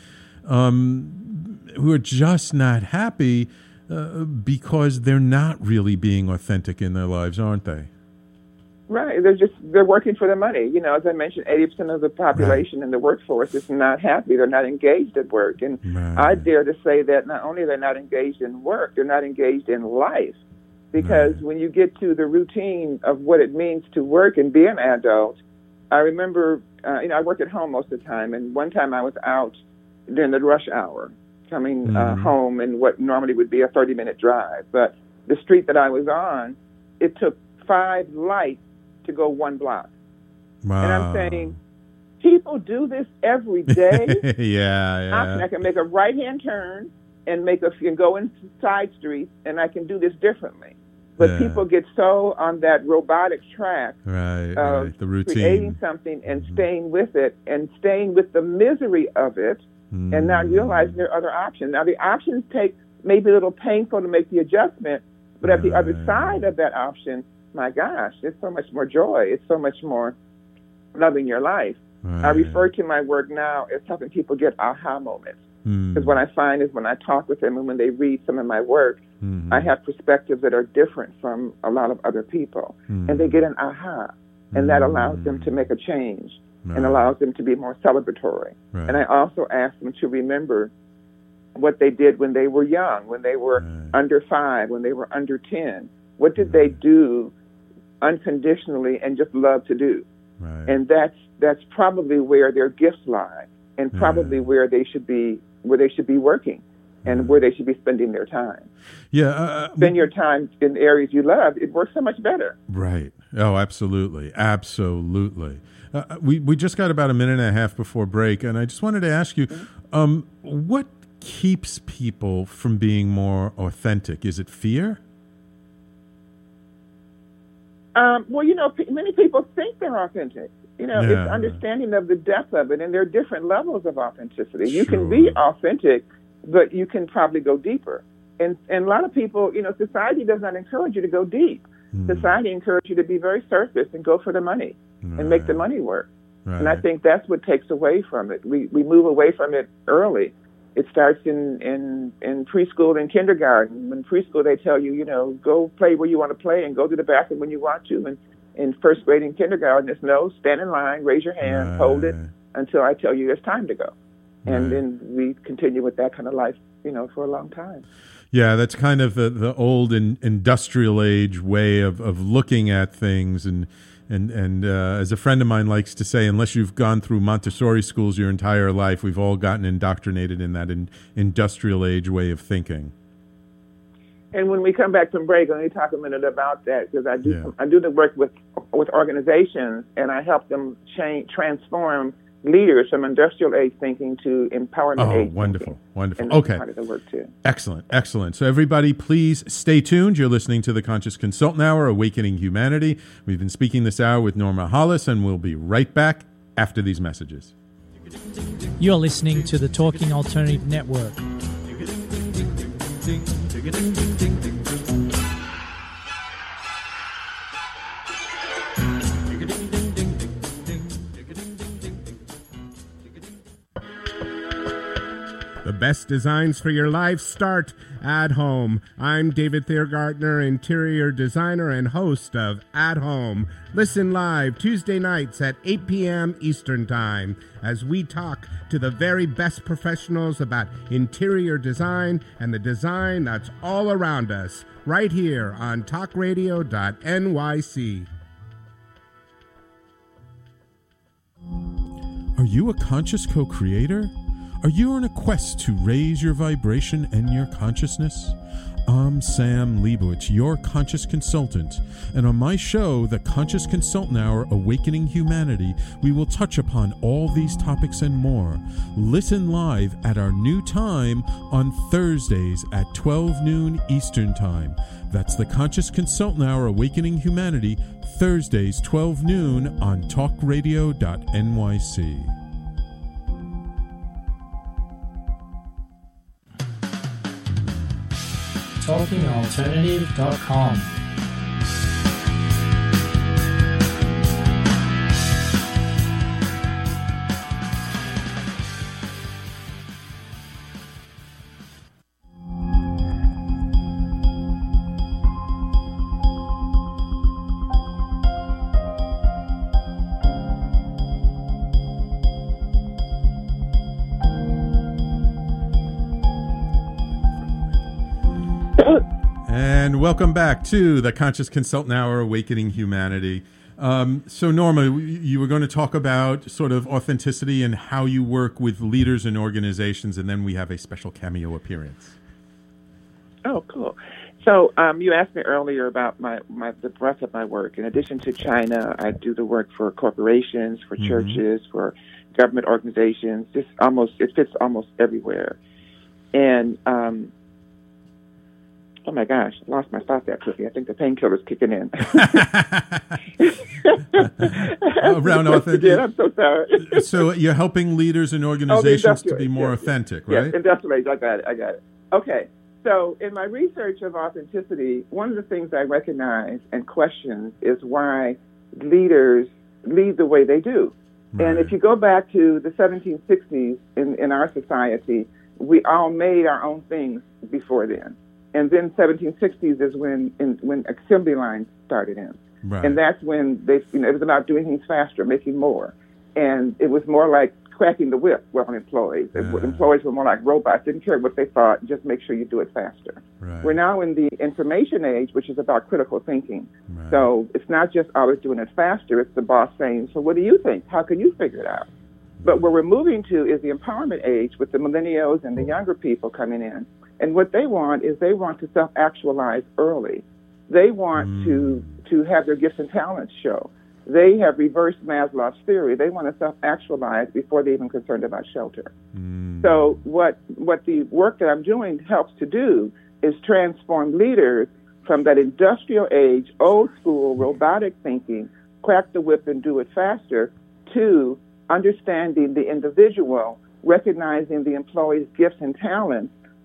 who are just not happy because they're not really being authentic in their lives, aren't they? Right. They're working for the money. As I mentioned, 80% of the population in the workforce is not happy. They're not engaged at work. And I dare to say that not only they're not engaged in work, they're not engaged in life. Because when you get to the routine of what it means to work and be an adult, I remember, I work at home most of the time, and one time I was out during the rush hour, coming home in what normally would be a 30-minute drive. But the street that I was on, it took 5 lights to go 1 block. Wow. And I'm saying, people do this every day? Yeah. I can make a right-hand turn and go into side streets, and I can do this differently. But people get so on that robotic track of the routine, creating something and staying with it and staying with the misery of it and not realizing there are other options. Now, the options take maybe a little painful to make the adjustment, but at the other side of that option, my gosh, it's so much more joy. It's so much more loving your life. I refer to my work now as helping people get aha moments. Because what I find is when I talk with them and when they read some of my work, I have perspectives that are different from a lot of other people. And they get an aha. And that allows them to make a change and allows them to be more celebratory. And I also ask them to remember what they did when they were young, when they were under 5, when they were under 10. What did they do unconditionally and just love to do? And that's probably where their gifts lie and probably where they should be working and where they should be spending their time. Spend your time in areas you love. It works so much better. Right. Oh, absolutely. Absolutely. We just got about a minute and a half before break, and I just wanted to ask you, what keeps people from being more authentic? Is it fear? Many people think they're authentic. It's understanding of the depth of it, and there are different levels of authenticity. You can be authentic, but you can probably go deeper. And a lot of people, society does not encourage you to go deep. Society encourages you to be very surface and go for the money and make the money work. Right. And I think that's what takes away from it. We move away from it early. It starts in preschool and kindergarten. In preschool, they tell you, go play where you want to play and go to the bathroom when you want to. And in first grade and kindergarten, it's no, stand in line, raise your hand, hold it until I tell you it's time to go. And then we continue with that kind of life, for a long time. Yeah, that's kind of the old industrial age way of looking at things. And as a friend of mine likes to say, unless you've gone through Montessori schools your entire life, we've all gotten indoctrinated in that industrial age way of thinking. And when we come back from break, let me talk a minute about that, because I do the work with organizations, and I help them transform leaders from industrial age thinking to empowerment age wonderful, thinking. wonderful. And that's Okay. part of the work too. Excellent. So everybody, please stay tuned. You're listening to the Conscious Consultant Hour, Awakening Humanity. We've been speaking this hour with Norma Hollis, and we'll be right back after these messages. You're listening to the Talking Alternative Network. The best designs for your life start at home. I'm David Thiergartner, interior designer and host of At Home. Listen live Tuesday nights at 8 p.m. Eastern Time as we talk to the very best professionals about interior design and the design that's all around us, right here on talkradio.nyc. Are you a conscious co-creator? Are you on a quest to raise your vibration and your consciousness? I'm Sam Leibowitz, your conscious consultant, and on my show, The Conscious Consultant Hour, Awakening Humanity, we will touch upon all these topics and more. Listen live at our new time on Thursdays at 12 noon Eastern Time. That's The Conscious Consultant Hour, Awakening Humanity, Thursdays 12 noon on talkradio.nyc. TalkingAlternative.com. And welcome back to the Conscious Consultant Hour, Awakening Humanity. So, Norma, you were going to talk about sort of authenticity and how you work with leaders and organizations, and then we have a special cameo appearance. Oh, cool. So you asked me earlier about the breadth of my work. In addition to China, I do the work for corporations, for churches, for government organizations. It fits almost everywhere. And oh my gosh, I lost my thought that quickly. I think the painkiller's kicking in. Around authentic. I'm so sorry. So you're helping leaders and organizations to be more authentic, right? Yes, industrial age. I got it. Okay. So in my research of authenticity, one of the things I recognize and question is why leaders lead the way they do. Right. And if you go back to the 1760s in our society, we all made our own things before then. And then 1760s is when assembly lines started in. Right. And that's when it was about doing things faster, making more. And it was more like cracking the whip on employees. Employees were more like robots, didn't care what they thought, just make sure you do it faster. Right. We're now in the information age, which is about critical thinking. Right. So it's not just always doing it faster, it's the boss saying, so what do you think? How can you figure it out? But where we're moving to is the empowerment age with the millennials and the younger people coming in. And what they want is they want to self-actualize early. They want to have their gifts and talents show. They have reversed Maslow's theory. They want to self-actualize before they're even concerned about shelter. So what the work that I'm doing helps to do is transform leaders from that industrial age, old school, robotic thinking, crack the whip and do it faster, to understanding the individual, recognizing the employee's gifts and talents,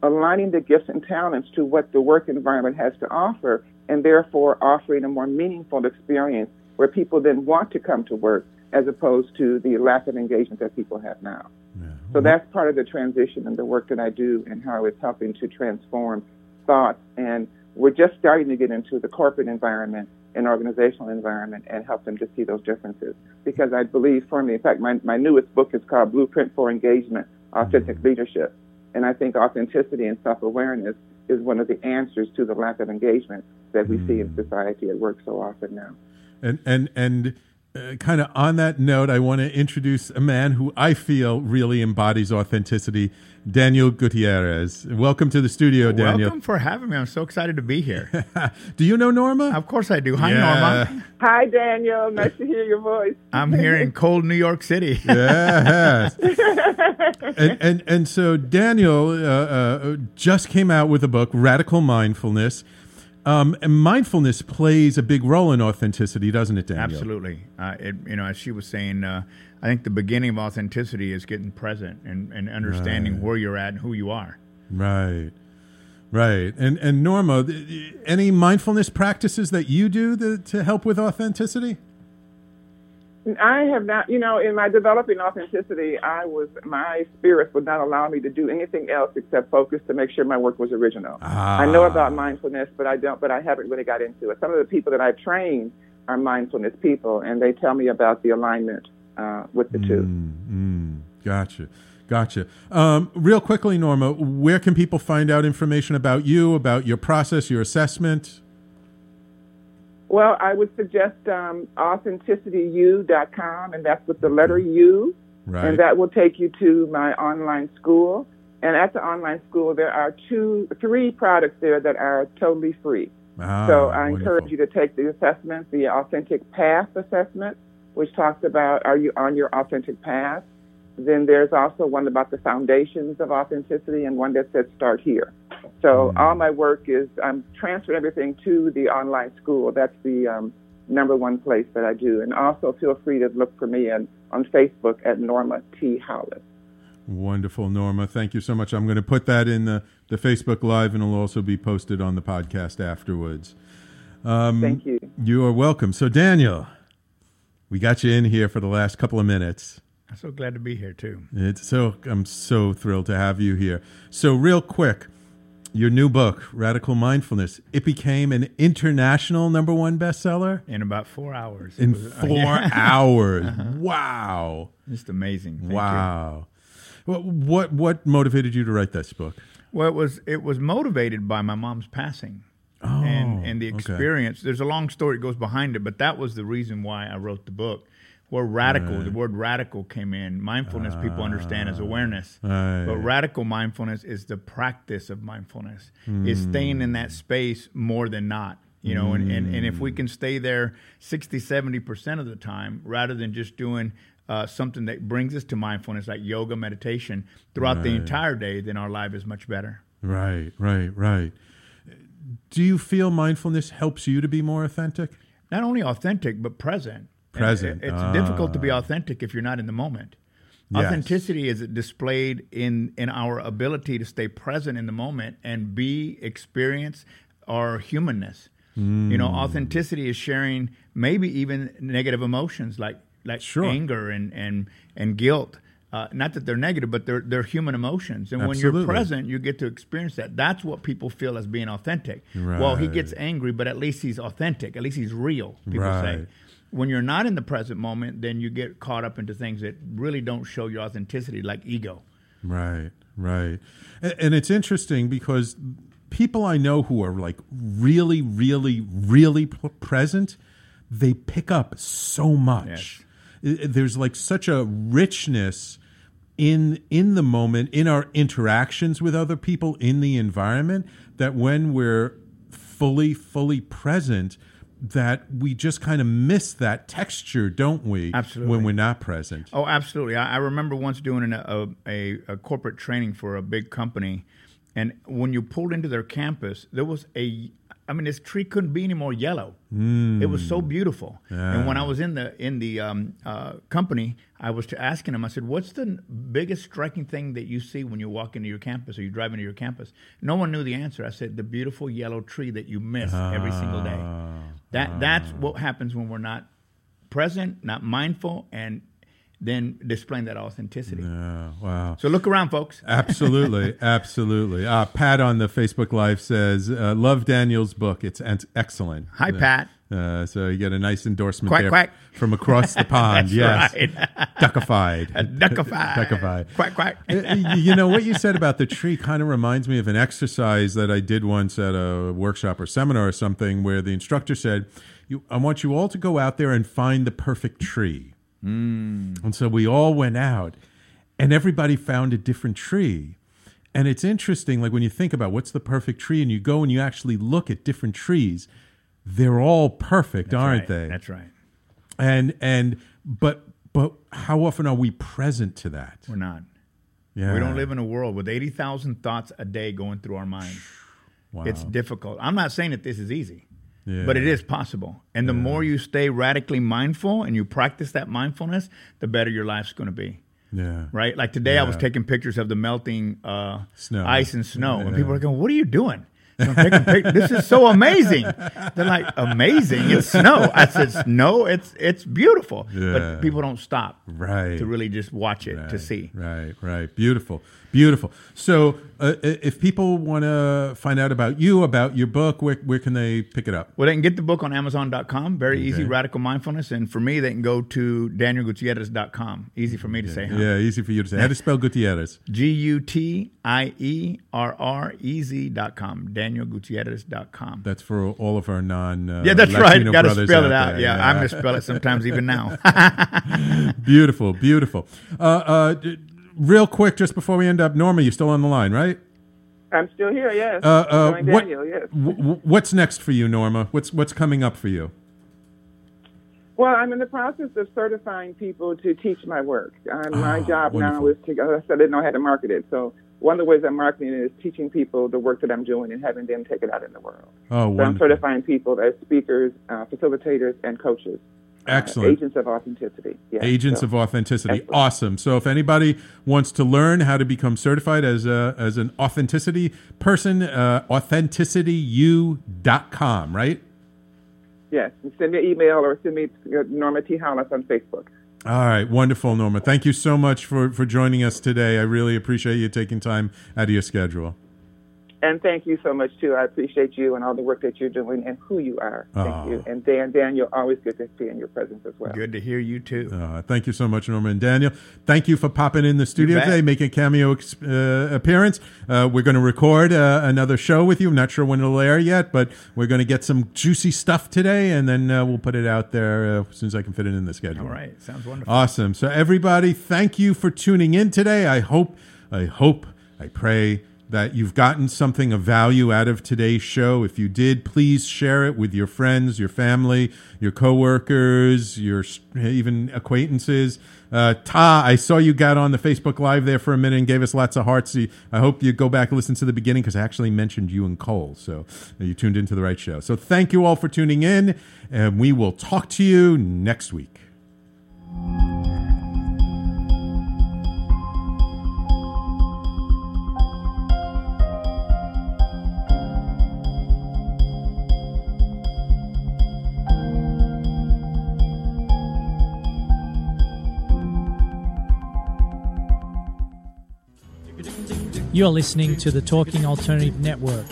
aligning the gifts and talents to what the work environment has to offer, and therefore offering a more meaningful experience where people then want to come to work as opposed to the lack of engagement that people have now. Yeah. So that's part of the transition in the work that I do and how it's helping to transform thoughts. And we're just starting to get into the corporate environment and organizational environment and help them to see those differences. Because I believe firmly, in fact, my newest book is called Blueprint for Engagement, Authentic Leadership. And I think authenticity and self-awareness is one of the answers to the lack of engagement that we see in society at work so often now. And kind of on that note, I want to introduce a man who I feel really embodies authenticity, Daniel Gutierrez. Welcome to the studio, Daniel. Welcome for having me. I'm so excited to be here. Do you know Norma? Of course I do. Hi, Norma. Hi, Daniel. Nice to hear your voice. I'm here in cold New York City. Yes. and so Daniel just came out with a book, Radical Mindfulness. And mindfulness plays a big role in authenticity, doesn't it, Daniel? Absolutely. As she was saying, I think the beginning of authenticity is getting present and understanding where you're at and who you are. Right. And Norma, any mindfulness practices that you do to help with authenticity? I have not, in my developing authenticity, my spirit would not allow me to do anything else except focus to make sure my work was original. I know about mindfulness, but I haven't really got into it. Some of the people that I've trained are mindfulness people, and they tell me about the alignment with the two. Gotcha. Real quickly, Norma, where can people find out information about you, about your process, your assessment? Well, I would suggest AuthenticityU.com, and that's with the letter U, and that will take you to my online school. And at the online school, there are 3 products there that are totally free. So I encourage you to take the assessment, the Authentic Path assessment, which talks about, are you on your authentic path? Then there's also one about the foundations of authenticity and one that says start here. So all my work is, I'm transferring everything to the online school. That's the number one place that I do. And also feel free to look for me on Facebook at Norma T. Hollis. Wonderful, Norma. Thank you so much. I'm going to put that in the Facebook Live, and it'll also be posted on the podcast afterwards. Thank you. You are welcome. So, Daniel, we got you in here for the last couple of minutes. I'm so glad to be here, too. I'm so thrilled to have you here. So, real quick, your new book, Radical Mindfulness, it became an international #1 bestseller? In about 4 hours. In 4 hours. Wow. Just amazing. Thank you. What motivated you to write this book? Well, it was motivated by my mom's passing. And the experience. Okay. There's a long story that goes behind it, but that was the reason why I wrote the book. Where the word radical came in. Mindfulness, people understand as awareness. But radical mindfulness is the practice of mindfulness. Is staying in that space more than not. And if we can stay there 60, 70% of the time, rather than just doing something that brings us to mindfulness, like yoga, meditation, throughout the entire day, then our life is much better. Right. Do you feel mindfulness helps you to be more authentic? Not only authentic, but present. It's difficult to be authentic if you're not in the moment. Yes. Authenticity is displayed in our ability to stay present in the moment and experience our humanness. Authenticity is sharing maybe even negative emotions like anger and guilt. Not that they're negative, but they're human emotions. And when you're present, you get to experience that. That's what people feel as being authentic. Right. Well, he gets angry, but at least he's authentic. At least he's real, people say. When you're not in the present moment, then you get caught up into things that really don't show your authenticity, like ego. Right. And it's interesting because people I know who are like really, really, really present, they pick up so much. Yes. There's like such a richness in the moment, in our interactions with other people, in the environment, that when we're fully present, that we just kind of miss that texture, don't we? Absolutely. When we're not present. Oh, absolutely. I remember once doing a corporate training for a big company, and when you pulled into their campus, there was this tree couldn't be any more yellow. It was so beautiful. Yeah. And when I was in the company, I was asking them, I said, what's the biggest striking thing that you see when you walk into your campus or you drive into your campus? No one knew the answer. I said, the beautiful yellow tree that you miss every single day. That's what happens when we're not present, not mindful, and then displaying that authenticity. Yeah, wow. So look around, folks. Absolutely, absolutely. Pat on the Facebook Live says, love Daniel's book. It's excellent. Hi, Pat. So you get a nice endorsement quack, there quack. From across the pond. That's yes. right. Duckified. Duckified. Quack, quack. You know, what you said about the tree kind of reminds me of an exercise that I did once at a workshop or seminar or something where the instructor said, I want you all to go out there and find the perfect tree. And so we all went out and everybody found a different tree. And it's interesting, like when you think about what's the perfect tree and you go and you actually look at different trees, they're all perfect, aren't they? That's right. But how often are we present to that? We're not. Yeah. We don't live in a world with 80,000 thoughts a day going through our minds. Wow. It's difficult. I'm not saying that this is easy. Yeah. But it is possible. And the more you stay radically mindful and you practice that mindfulness, the better your life's going to be. Yeah. Right? Like today I was taking pictures of the melting snow. Ice and snow. And people are going, what are you doing? So I'm taking pictures. This is so amazing. They're like, amazing? It's snow. I said, no, it's beautiful. Yeah. But people don't stop to really just watch it to see. Right. Beautiful. So if people want to find out about you, about your book, where can they pick it up? Well, they can get the book on Amazon.com. Very easy, Radical Mindfulness. And for me, they can go to DanielGutierrez.com. Easy for me to say, huh? Yeah, easy for you to say. How to spell Gutierrez? GUTIERREZ.com. DanielGutierrez.com. That's for all of our yeah, that's Latino right. Got to brothers spell it out out. there. Yeah, I misspell it sometimes even now. Beautiful. Real quick, just before we end up, Norma, you're still on the line, right? I'm still here, yes. Daniel, yes. What's next for you, Norma? What's coming up for you? Well, I'm in the process of certifying people to teach my work. My job now is to, as I said, I didn't know how to market it. So one of the ways I'm marketing it is teaching people the work that I'm doing and having them take it out in the world. Oh, so I'm certifying people as speakers, facilitators, and coaches. Excellent. Agents of authenticity. Yes. Agents of authenticity. Excellent. Awesome. So if anybody wants to learn how to become certified as an authenticity person, authenticityu.com, right? Yes. And send me an email or send me Norma T. Hollis on Facebook. All right. Wonderful, Norma. Thank you so much for joining us today. I really appreciate you taking time out of your schedule. And thank you so much, too. I appreciate you and all the work that you're doing and who you are. Thank you. And Daniel, always good to be in your presence as well. Good to hear you, too. Thank you so much, Norma. And Daniel, thank you for popping in the studio today, making a cameo appearance. We're going to record another show with you. I'm not sure when it'll air yet, but we're going to get some juicy stuff today, and then we'll put it out there as soon as I can fit it in the schedule. All right. Sounds wonderful. Awesome. So, everybody, thank you for tuning in today. I pray that you've gotten something of value out of today's show. If you did, please share it with your friends, your family, your coworkers, your even acquaintances. Ta, I saw you got on the Facebook Live there for a minute and gave us lots of hearts. I hope you go back and listen to the beginning because I actually mentioned you and Cole. So you tuned into the right show. So thank you all for tuning in, and we will talk to you next week. You're listening to the Talking Alternative Network.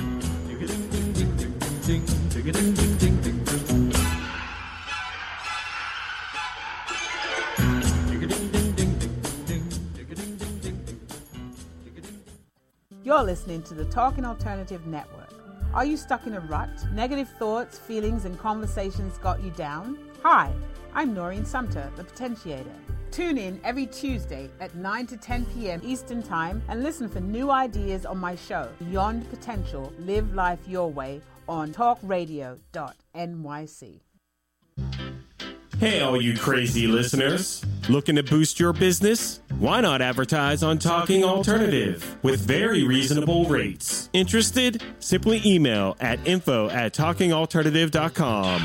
You're listening to the Talking Alternative Network. Are you stuck in a rut? Negative thoughts, feelings, and conversations got you down? Hi, I'm Noreen Sumter, the Potentiator. Tune in every Tuesday at 9 to 10 p.m. Eastern Time and listen for new ideas on my show, Beyond Potential, Live Life Your Way, on talkradio.nyc. Hey, all you crazy listeners. Looking to boost your business? Why not advertise on Talking Alternative with very reasonable rates? Interested? Simply email at info@talkingalternative.com.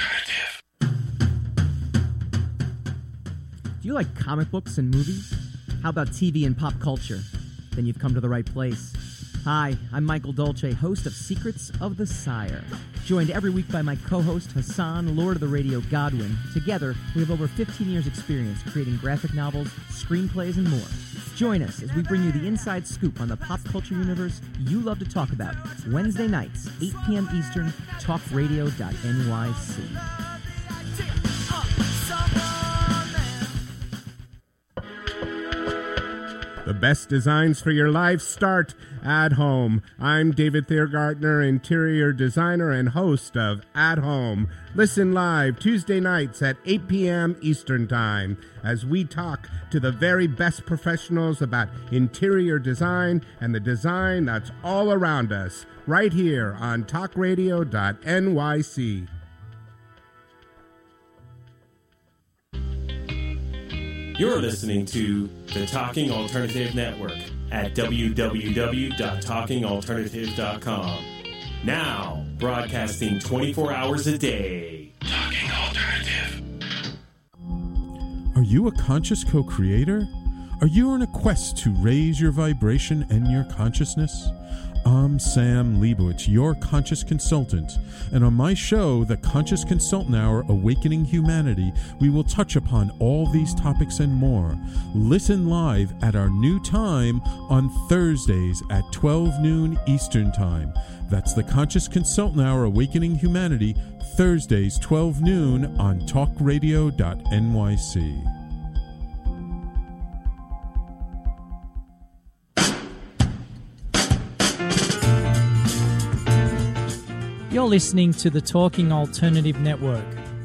Do you like comic books and movies? How about TV and pop culture? Then you've come to the right place. Hi, I'm Michael Dolce, host of Secrets of the Sire. Joined every week by my co-host Hassan, Lord of the Radio Godwin. Together, we have over 15 years' experience creating graphic novels, screenplays, and more. Join us as we bring you the inside scoop on the pop culture universe you love to talk about. Wednesday nights, 8 p.m. Eastern, talkradio.nyc. The best designs for your life start at home. I'm David Thiergartner, interior designer and host of At Home. Listen live Tuesday nights at 8 p.m. Eastern Time as we talk to the very best professionals about interior design and the design that's all around us, right here on talkradio.nyc. You're listening to the Talking Alternative Network at www.talkingalternative.com. Now, broadcasting 24 hours a day. Talking Alternative. Are you a conscious co-creator? Are you on a quest to raise your vibration and your consciousness? I'm Sam Leibowitz, your conscious consultant, and on my show, The Conscious Consultant Hour, Awakening Humanity, we will touch upon all these topics and more. Listen live at our new time on Thursdays at 12 noon Eastern Time. That's The Conscious Consultant Hour, Awakening Humanity, Thursdays 12 noon on talkradio.nyc. You're listening to the Talking Alternative Network.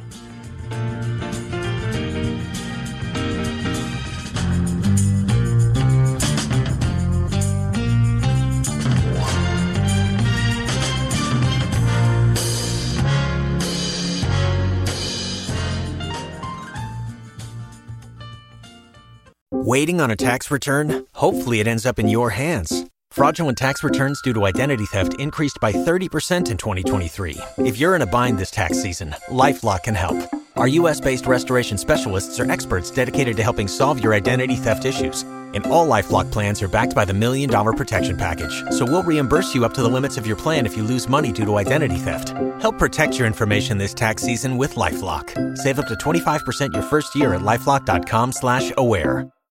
Waiting on a tax return? Hopefully it ends up in your hands. Fraudulent tax returns due to identity theft increased by 30% in 2023. If you're in a bind this tax season, LifeLock can help. Our U.S.-based restoration specialists are experts dedicated to helping solve your identity theft issues. And all LifeLock plans are backed by the $1 Million Protection Package. So we'll reimburse you up to the limits of your plan if you lose money due to identity theft. Help protect your information this tax season with LifeLock. Save up to 25% your first year at LifeLock.com/aware.